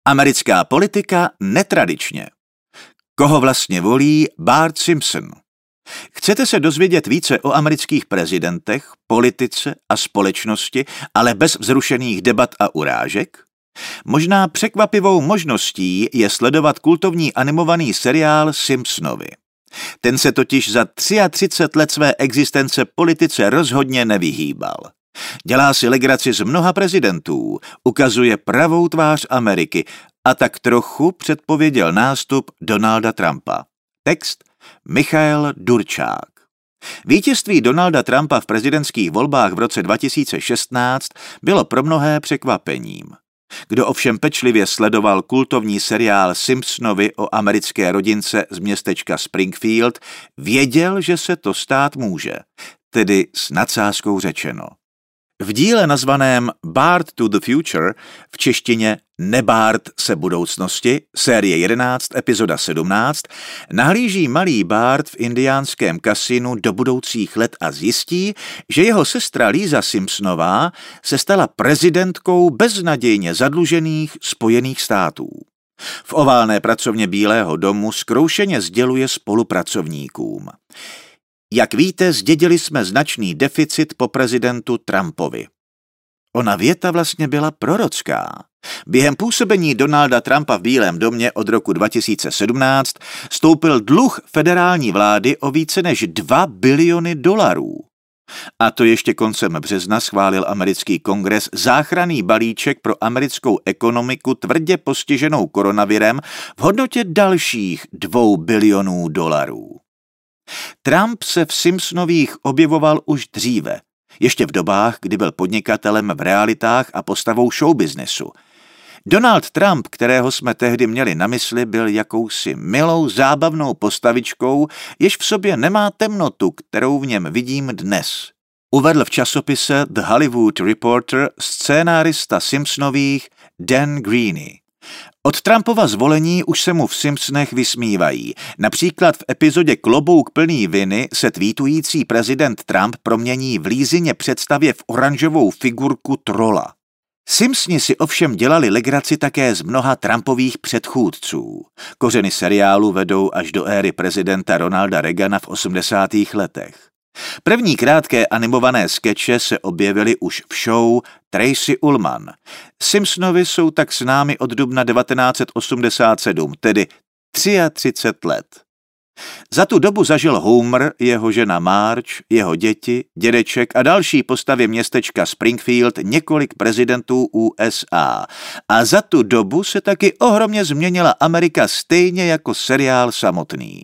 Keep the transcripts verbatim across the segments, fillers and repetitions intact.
Americká politika netradičně. Koho vlastně volí Bart Simpson? Chcete se dozvědět více o amerických prezidentech, politice a společnosti, ale bez vzrušených debat a urážek? Možná překvapivou možností je sledovat kultovní animovaný seriál Simpsonovi. Ten se totiž za třicet tři let své existence politice rozhodně nevyhýbal. Dělá si legraci z mnoha prezidentů, ukazuje pravou tvář Ameriky a tak trochu předpověděl nástup Donalda Trumpa. Text Michael Durčák. Vítězství Donalda Trumpa v prezidentských volbách v roce dva tisíce šestnáct bylo pro mnohé překvapením. Kdo ovšem pečlivě sledoval kultovní seriál Simpsonovi o americké rodince z městečka Springfield, věděl, že se to stát může, tedy s nadsázkou řečeno. V díle nazvaném Bart to the Future, v češtině Nebart se budoucnosti, série jedenáct, epizoda sedmnáct, nahlíží malý Bart v indiánském kasinu do budoucích let a zjistí, že jeho sestra Lisa Simpsonová se stala prezidentkou beznadějně zadlužených Spojených států. V oválné pracovně Bílého domu zkroušeně sděluje spolupracovníkům. Jak víte, zdědili jsme značný deficit po prezidentu Trumpovi. Ona věta vlastně byla prorocká. Během působení Donalda Trumpa v Bílém domě od roku dva tisíce sedmnáct stoupil dluh federální vlády o více než dva biliony dolarů. A to ještě koncem března schválil americký kongres záchranný balíček pro americkou ekonomiku tvrdě postiženou koronavirem v hodnotě dalších dvou bilionů dolarů. Trump se v Simpsonových objevoval už dříve, ještě v dobách, kdy byl podnikatelem v realitách a postavou showbiznesu. Donald Trump, kterého jsme tehdy měli na mysli, byl jakousi milou, zábavnou postavičkou, jež v sobě nemá temnotu, kterou v něm vidím dnes. Uvedl v časopise The Hollywood Reporter scénárista Simpsonových Dan Greaney. Od Trumpova zvolení už se mu v Simpsonech vysmívají. Například v epizodě Klobouk plný viny se tweetující prezident Trump promění v Lízině představě v oranžovou figurku trola. Simpsoni si ovšem dělali legraci také z mnoha Trumpových předchůdců. Kořeny seriálu vedou až do éry prezidenta Ronalda Reagana v osmdesátých letech. První krátké animované skeče se objevily už v show Tracy Ullman. Simpsonovi jsou tak známi od dubna devatenáct set osmdesát sedm, tedy třicet tři let. Za tu dobu zažil Homer, jeho žena Marge, jeho děti, dědeček a další postavy městečka Springfield několik prezidentů U S A. A za tu dobu se taky ohromně změnila Amerika stejně jako seriál samotný.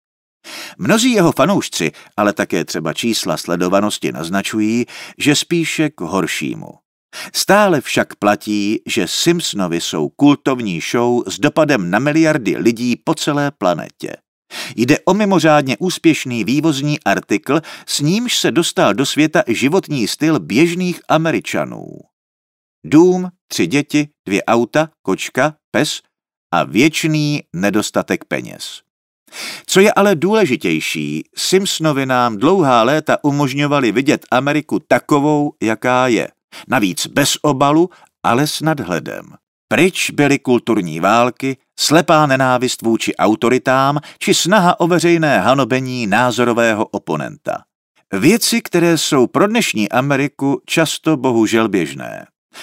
Mnozí jeho fanoušci, ale také třeba čísla sledovanosti naznačují, že spíše k horšímu. Stále však platí, že Simpsonovi jsou kultovní show s dopadem na miliardy lidí po celé planetě. Jde o mimořádně úspěšný vývozní artikl, s nímž se dostal do světa životní styl běžných Američanů. Dům, tři děti, dvě auta, kočka, pes a věčný nedostatek peněz. Co je ale důležitější, Simpsonovi nám dlouhá léta umožňovali vidět Ameriku takovou, jaká je. Navíc bez obalu, ale s nadhledem. Pryč byly kulturní války, slepá nenávist vůči autoritám či snaha o veřejné hanobení názorového oponenta. Věci, které jsou pro dnešní Ameriku často bohužel běžné.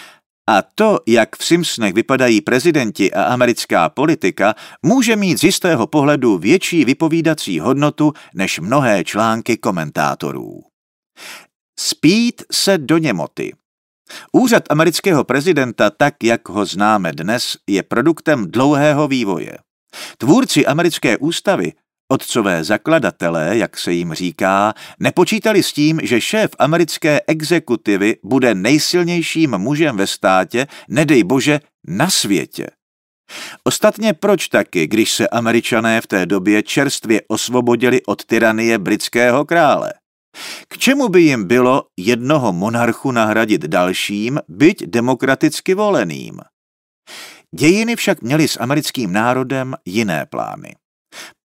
A to, jak v Simpsonech vypadají prezidenti a americká politika, může mít z jistého pohledu větší vypovídací hodnotu než mnohé články komentátorů. Spít se do němoty. Úřad amerického prezidenta, tak jak ho známe dnes, je produktem dlouhého vývoje. Tvůrci americké ústavy, otcové zakladatelé, jak se jim říká, nepočítali s tím, že šéf americké exekutivy bude nejsilnějším mužem ve státě, nedej bože, na světě. Ostatně proč taky, když se Američané v té době čerstvě osvobodili od tyranie britského krále? K čemu by jim bylo jednoho monarchu nahradit dalším, byť demokraticky voleným? Dějiny však měly s americkým národem jiné plány.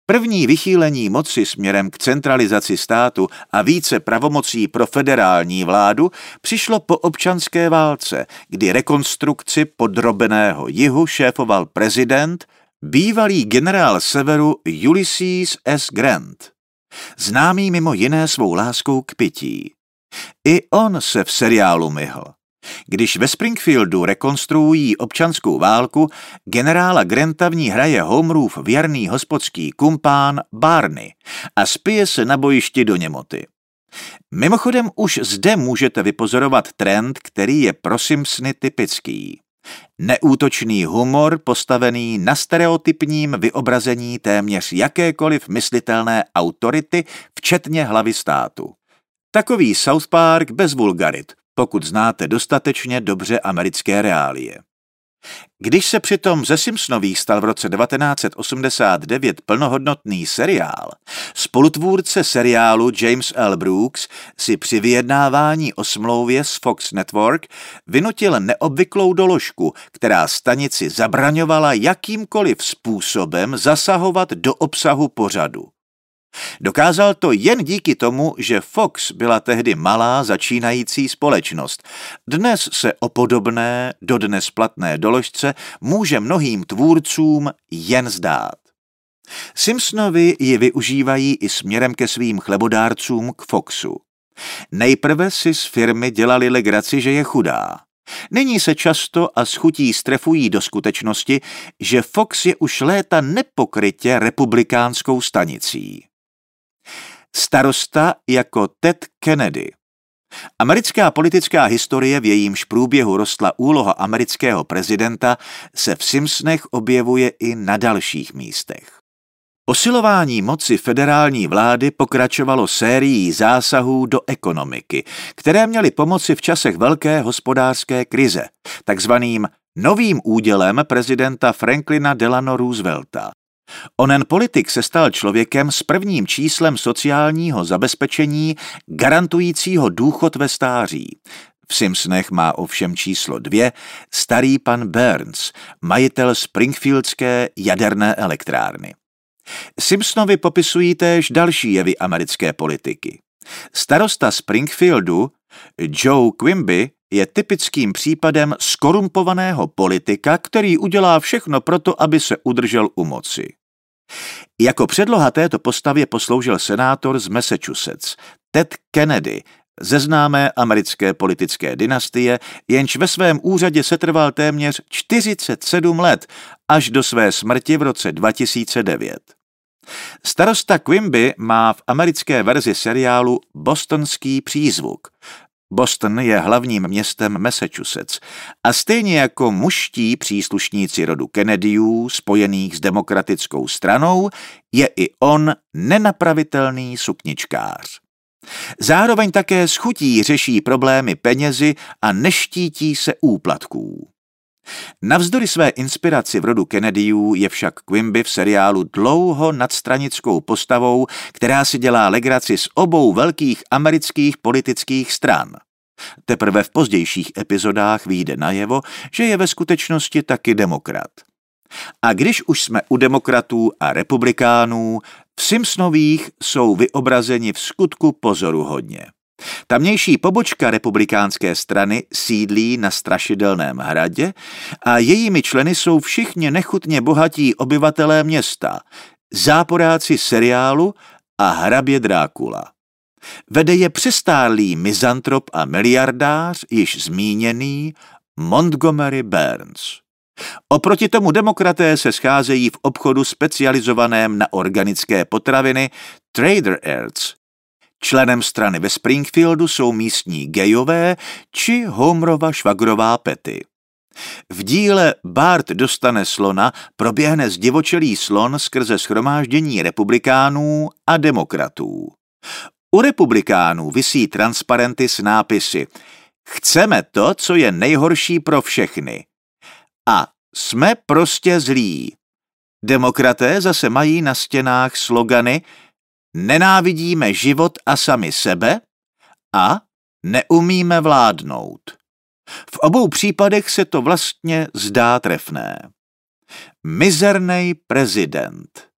První vychýlení moci směrem k centralizaci státu a více pravomocí pro federální vládu přišlo po občanské válce, kdy rekonstrukci podrobeného jihu šéfoval prezident, bývalý generál severu Ulysses S. Grant, známý mimo jiné svou láskou k pití. I on se v seriálu myhl. Když ve Springfieldu rekonstruují občanskou válku, generála Granta v ní hraje Homerův věrný hospodský kumpán Barney a spije se na bojišti do němoty. Mimochodem už zde můžete vypozorovat trend, který je pro Simpsony typický. Neútočný humor postavený na stereotypním vyobrazení téměř jakékoliv myslitelné autority, včetně hlavy státu. Takový South Park bez vulgarit, pokud znáte dostatečně dobře americké reálie. Když se přitom ze Simpsonových stal v roce devatenáct set osmdesát devět plnohodnotný seriál, spolutvůrce seriálu James L. Brooks si při vyjednávání o smlouvě s Fox Network vynutil neobvyklou doložku, která stanici zabraňovala jakýmkoliv způsobem zasahovat do obsahu pořadu. Dokázal to jen díky tomu, že Fox byla tehdy malá začínající společnost. Dnes se o podobné, dodnes platné doložce může mnohým tvůrcům jen zdát. Simpsonovi ji využívají i směrem ke svým chlebodárcům k Foxu. Nejprve si z firmy dělali legraci, že je chudá. Nyní se často a s chutí strefují do skutečnosti, že Fox je už léta nepokrytě republikánskou stanicí. Starosta jako Ted Kennedy. Americká politická historie, v jejímž průběhu rostla úloha amerického prezidenta, se v Simpsonech objevuje i na dalších místech. Posilování moci federální vlády pokračovalo sérií zásahů do ekonomiky, které měly pomoci v časech velké hospodářské krize, takzvaným novým údělem prezidenta Franklina Delano Roosevelta. Onen politik se stal člověkem s prvním číslem sociálního zabezpečení garantujícího důchod ve stáří. V Simpsonech má ovšem číslo dvě starý pan Burns, majitel Springfieldské jaderné elektrárny. Simpsonovi popisují též další jevy americké politiky. Starosta Springfieldu, Joe Quimby, je typickým případem skorumpovaného politika, který udělá všechno proto, aby se udržel u moci. Jako předloha této postavě posloužil senátor z Massachusetts, Ted Kennedy, ze známé americké politické dynastie, jenž ve svém úřadě setrval téměř čtyřicet sedm let, až do své smrti v roce dva tisíce devět. Starosta Quimby má v americké verzi seriálu bostonský přízvuk. Boston je hlavním městem Massachusetts a stejně jako mužští příslušníci rodu Kennedyů spojených s demokratickou stranou je i on nenapravitelný sukničkář. Zároveň také s chutí řeší problémy penězi a neštítí se úplatků. Navzdory své inspiraci v rodu Kennedyů je však Quimby v seriálu dlouho nadstranickou postavou, která si dělá legraci z obou velkých amerických politických stran. Teprve v pozdějších epizodách vyjde najevo, že je ve skutečnosti taky demokrat. A když už jsme u demokratů a republikánů, v Simpsonových jsou vyobrazeni v skutku pozoruhodně. Tamnější pobočka republikánské strany sídlí na Strašidelném hradě a jejími členy jsou všichni nechutně bohatí obyvatelé města, záporáci seriálu a hrabě Drákula. Vede je přestárlý mizantrop a miliardář, již zmíněný Montgomery Burns. Oproti tomu demokraté se scházejí v obchodu specializovaném na organické potraviny Trader Joe's. Členem strany ve Springfieldu jsou místní gejové či Homerova švagrová Patty. V díle Bart dostane slona proběhne zdivočelý slon skrze shromáždění republikánů a demokratů. U republikánů visí transparenty s nápisy "Chceme to, co je nejhorší pro všechny" a "Jsme prostě zlí". Demokraté zase mají na stěnách slogany "Nenávidíme život a sami sebe" a "Neumíme vládnout". V obou případech se to vlastně zdá trefné. Mizernej prezident.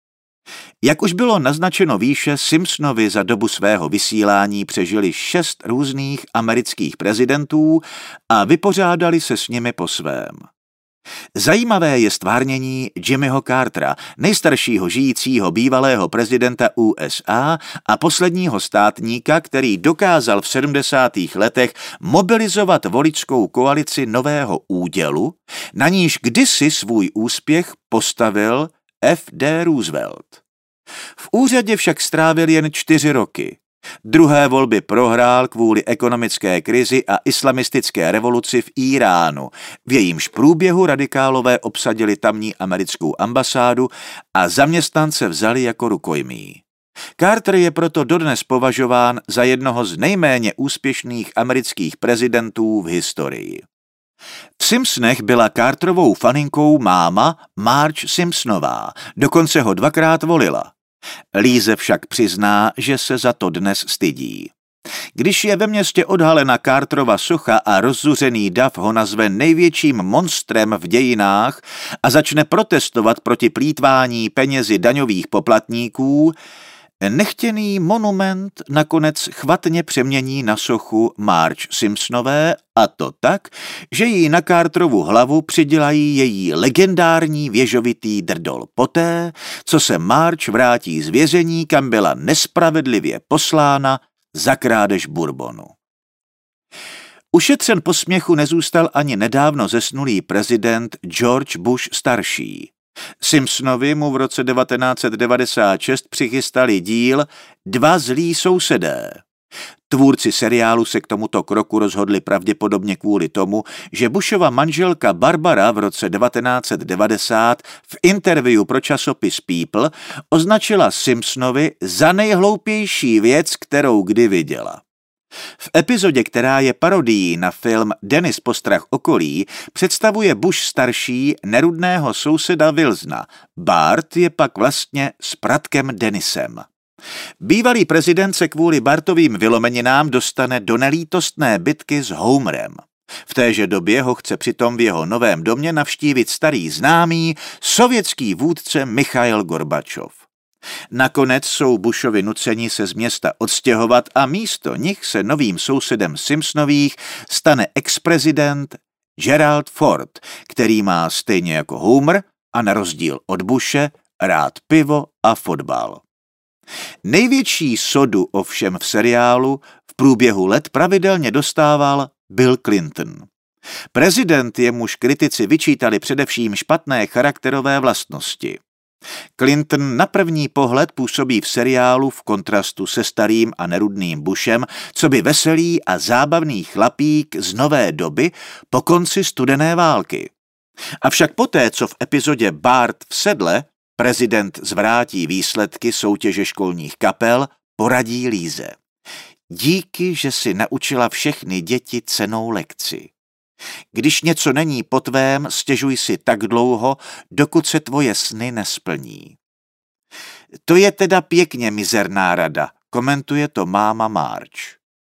Jak už bylo naznačeno výše, Simpsonovi za dobu svého vysílání přežili šest různých amerických prezidentů a vypořádali se s nimi po svém. Zajímavé je stvárnění Jimmyho Cartera, nejstaršího žijícího bývalého prezidenta U S A a posledního státníka, který dokázal v sedmdesátých letech mobilizovat voličskou koalici Nového údělu, na níž kdysi svůj úspěch postavil F D Roosevelt. V úřadě však strávil jen čtyři roky. Druhé volby prohrál kvůli ekonomické krizi a islamistické revoluci v Íránu, v jejímž průběhu radikálové obsadili tamní americkou ambasádu a zaměstnance vzali jako rukojmí. Carter je proto dodnes považován za jednoho z nejméně úspěšných amerických prezidentů v historii. V Simpsonech byla Carterovou faninkou máma Marge Simpsonová, dokonce ho dvakrát volila. Lise však přizná, že se za to dnes stydí. Když je ve městě odhalena Carterova socha a rozzuřený dav ho nazve největším monstrem v dějinách a začne protestovat proti plýtvání penězi daňových poplatníků, nechtěný monument nakonec chvatně přemění na sochu Marge Simpsonové, a to tak, že jí na Carterovu hlavu přidělají její legendární věžovitý drdol poté, co se Marge vrátí z vězení, kam byla nespravedlivě poslána za krádež bourbonu. Ušetřen posměchu nezůstal ani nedávno zesnulý prezident George Bush starší. Simpsonovi mu v roce devatenáct set devadesát šest přichystali díl Dva zlí sousedé. Tvůrci seriálu se k tomuto kroku rozhodli pravděpodobně kvůli tomu, že Bushova manželka Barbara v roce devatenáct set devadesát v interview pro časopis People označila Simpsonovi za nejhloupější věc, kterou kdy viděla. V epizodě, která je parodií na film Dennis postrach okolí, představuje Bush starší nerudného souseda Wilsona. Bart je pak vlastně spratkem Dennisem. Bývalý prezident se kvůli Bartovým vylomeninám dostane do nelítostné bitky s Homerem. V téže době ho chce přitom v jeho novém domě navštívit starý známý, sovětský vůdce Michail Gorbačov. Nakonec jsou Bushovi nuceni se z města odstěhovat a místo nich se novým sousedem Simpsonových stane ex-prezident Gerald Ford, který má stejně jako Homer a na rozdíl od Bushe rád pivo a fotbal. Největší sodu ovšem v seriálu v průběhu let pravidelně dostával Bill Clinton. Prezident, jemuž kritici vyčítali především špatné charakterové vlastnosti. Clinton na první pohled působí v seriálu v kontrastu se starým a nerudným Bushem, coby veselý a zábavný chlapík z nové doby po konci studené války. Avšak poté, co v epizodě Bart v sedle prezident zvrátí výsledky soutěže školních kapel, poradí Lise. Díky, že si naučila všechny děti cennou lekci. Když něco není po tvém, stěžuj si tak dlouho, dokud se tvoje sny nesplní. To je teda pěkně mizerná rada, komentuje to máma Marge.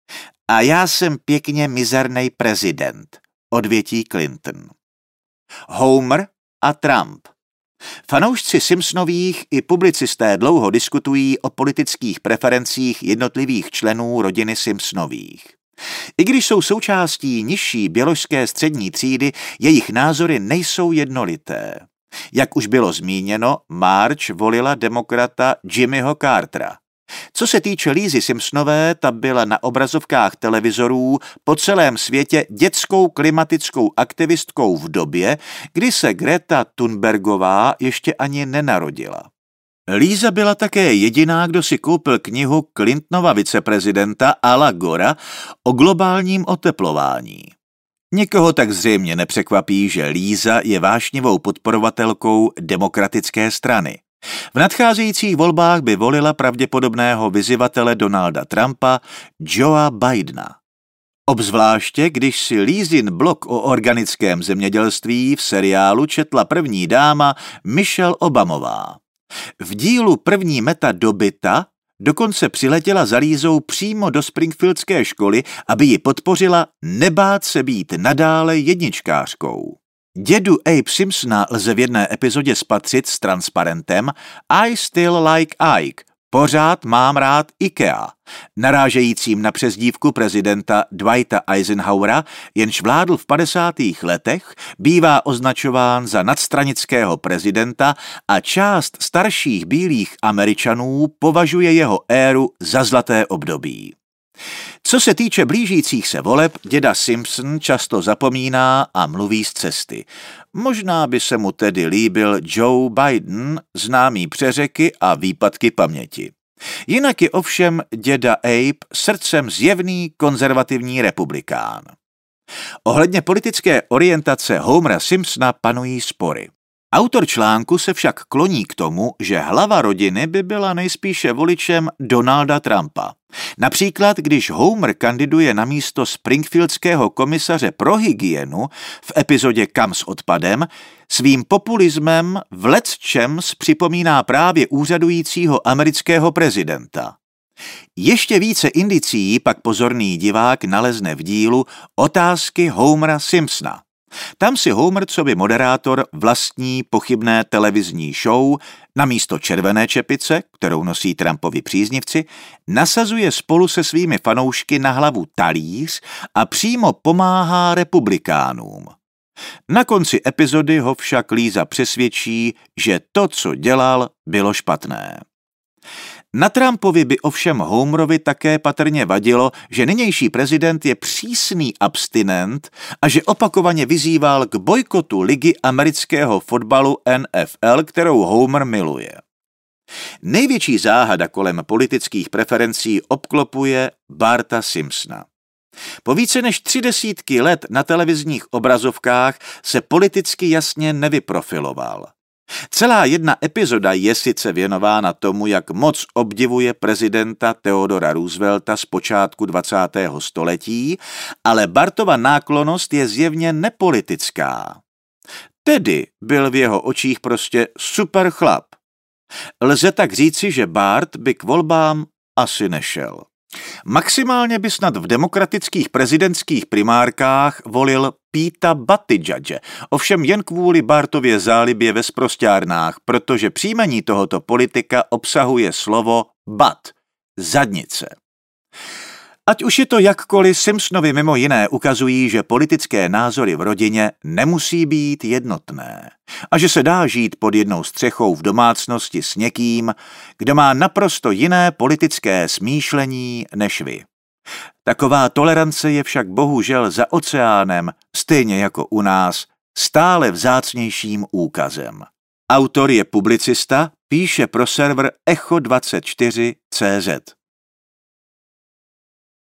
A já jsem pěkně mizernej prezident, odvětí Clinton. Homer a Trump. Fanoušci Simpsonových i publicisté dlouho diskutují o politických preferencích jednotlivých členů rodiny Simpsonových. I když jsou součástí nižší běložské střední třídy, jejich názory nejsou jednolité. Jak už bylo zmíněno, Marge volila demokrata Jimmyho Cartera. Co se týče Lisy Simpsonové, ta byla na obrazovkách televizorů po celém světě dětskou klimatickou aktivistkou v době, kdy se Greta Thunbergová ještě ani nenarodila. Lisa byla také jediná, kdo si koupil knihu Clintonova viceprezidenta Ala Gora o globálním oteplování. Nikoho tak zřejmě nepřekvapí, že Lisa je vášnivou podporovatelkou demokratické strany. V nadcházejících volbách by volila pravděpodobného vyzývatele Donalda Trumpa, Joea Bidena. Obzvláště, když si Lisin blog o organickém zemědělství v seriálu četla první dáma Michelle Obamová. V dílu První meta dobyta dokonce přiletěla za Lízou přímo do Springfieldské školy, aby ji podpořila nebát se být nadále jedničkářkou. Dědu Abe Simpsona lze v jedné epizodě spatřit s transparentem I still like Ike, pořád mám rád IKEA, narážejícím na přezdívku prezidenta Dwighta Eisenhowera, jenž vládl v padesátých letech, bývá označován za nadstranického prezidenta a část starších bílých Američanů považuje jeho éru za zlaté období. Co se týče blížících se voleb, děda Simpson často zapomíná a mluví z cesty. Možná by se mu tedy líbil Joe Biden, známý přeřeky a výpadky paměti. Jinak je ovšem děda Abe srdcem zjevný konzervativní republikán. Ohledně politické orientace Homera Simpsona panují spory. Autor článku se však kloní k tomu, že hlava rodiny by byla nejspíše voličem Donalda Trumpa. Například, když Homer kandiduje na místo springfieldského komisaře pro hygienu v epizodě Kam s odpadem, svým populismem v lecčems připomíná právě úřadujícího amerického prezidenta. Ještě více indicií pak pozorný divák nalezne v dílu Otázky Homera Simpsona. Tam si Homer coby moderátor vlastní pochybné televizní show namísto červené čepice, kterou nosí Trumpovi příznivci, nasazuje spolu se svými fanoušky na hlavu talíř a přímo pomáhá republikánům. Na konci epizody ho však Líza přesvědčí, že to, co dělal, bylo špatné. Na Trumpovi by ovšem Homerovi také patrně vadilo, že nynější prezident je přísný abstinent a že opakovaně vyzýval k bojkotu ligy amerického fotbalu N F L, kterou Homer miluje. Největší záhada kolem politických preferencí obklopuje Barta Simpsona. Po více než tři desítky let na televizních obrazovkách se politicky jasně nevyprofiloval. Celá jedna epizoda je sice věnována tomu, jak moc obdivuje prezidenta Theodora Roosevelta z počátku dvacátého století, ale Bartova náklonnost je zjevně nepolitická. Tedy byl v jeho očích prostě super chlap. Lze tak říci, že Bart by k volbám asi nešel. Maximálně by snad v demokratických prezidentských primárkách volil Peta Buttigege, ovšem jen kvůli Bartově zálibě ve sprosťárnách, protože příjmení tohoto politika obsahuje slovo butt, zadnice. Ať už je to jakkoliv, Simpsonovi mimo jiné ukazují, že politické názory v rodině nemusí být jednotné a že se dá žít pod jednou střechou v domácnosti s někým, kdo má naprosto jiné politické smýšlení než vy. Taková tolerance je však bohužel za oceánem, stejně jako u nás, stále vzácnějším úkazem. Autor je publicista, píše pro server Echo dvacet čtyři tečka cé zet.